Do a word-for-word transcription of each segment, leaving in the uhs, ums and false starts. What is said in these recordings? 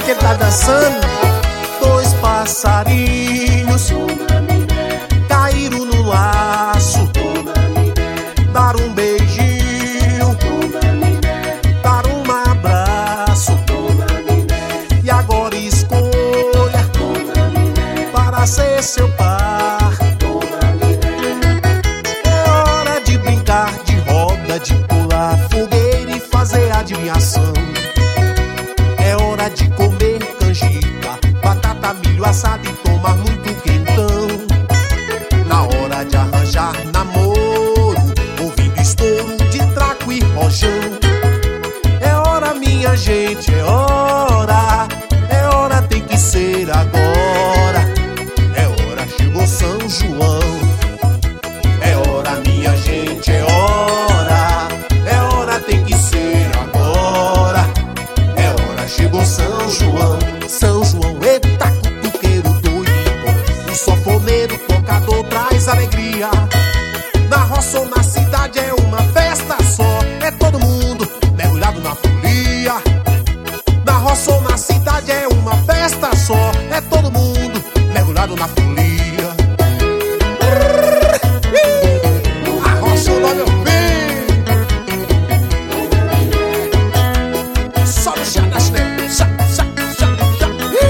que ele tá dançando. Dois passarinhos caíram no laço, dar um beijinho, dar um abraço. E agora escolha para ser seu par. É hora de brincar de roda, de pular fogueira e fazer adivinhação. É hora de comer canjica, batata, milho assado e tomar muito quentão. Na hora de arranjar namoro, ouvindo estouro de traco e rojão. É hora, minha gente, é hora. É hora, tem que ser agora. É hora, chegou São João. É hora, minha gente, é hora. É hora, tem que ser agora. É hora, chegou São João. São João, eita, cutuqueiro doido, o sanfoneiro tocador traz alegria. Na roça ou na cidade é uma festa só, é todo mundo mergulhado na folia. Na roça ou na cidade é uma festa só, é todo mundo mergulhado na folia. A roça ou não, meu filho, só no chá da chinela, chá, chá, chá, chá.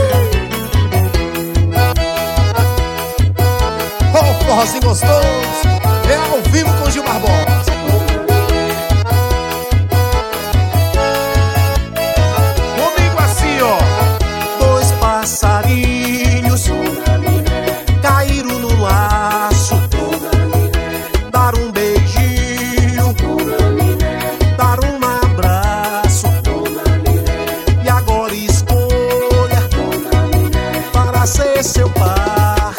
Oh, forrozinho gostoso, é ao vivo com Gil Barbosa. Comigo assim, ó. Dois passarinhos caíram no laço, dar um beijinho, dar um abraço. E agora escolha para ser seu par.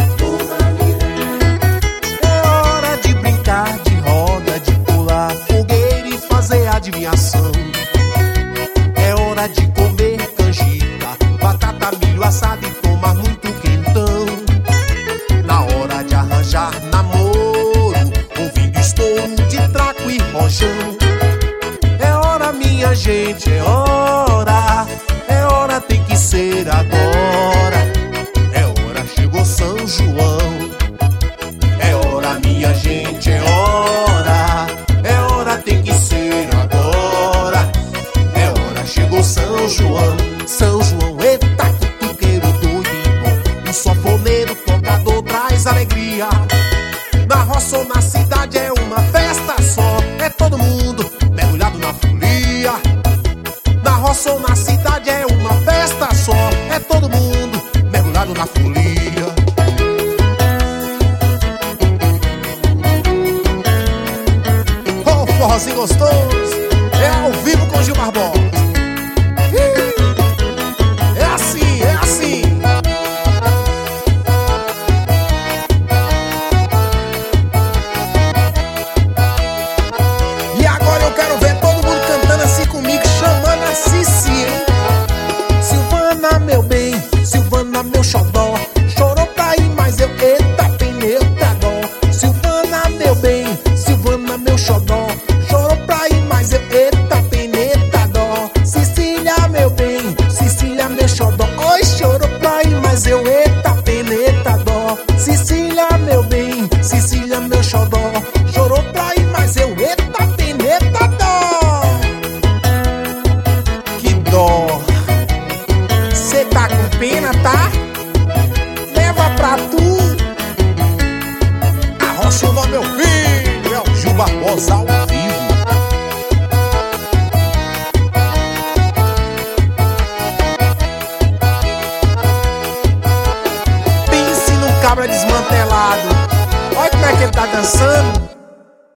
É hora de brincar de roda, de pular fogueira e fazer adivinhação. É hora de comer canjica, batata, milho assado e tomar muito quentão. Na hora de arranjar namoro, ouvindo estouro de traco e rojão. É hora, minha gente, é hora. É hora, tem que ser agora. É hora, chegou São João. É hora, minha gente, é hora. É hora, tem que ser agora. É hora, chegou São João. São João, eita, cutuqueiro doido e bom, o sanfoneiro tocador traz alegria. Na roça ou na cidade é uma festa só, é todo mundo mergulhado na folia. Na roça ou na cidade é uma festa só, é todo mundo mergulhado na folia. Oh, forrozinho gostoso, é ao vivo com Gil Barbosa. É assim, é assim. E agora eu quero ver todo mundo cantando assim comigo, chamando a Cici, hein? Silvana, meu bem, Silvana, meu xodó, chorou pra ir, mas eu, eita, peneta dó. Silvana, meu bem, Silvana, meu xodó, chorou pra ir, mas eu, eita, peneta dó. Cecília, meu bem, Cecília, meu xodó, oi, chorou pra ir, mas eu, eita, peneta dó. Cecília, meu bem, Cecília, meu xodó, chorou pra ir, mas eu, eita, peneta dó. Que dó. Cê tá com pena, tá? Leva pra tu. Arrocha o nome, meu filho, é o Gil Barbosa.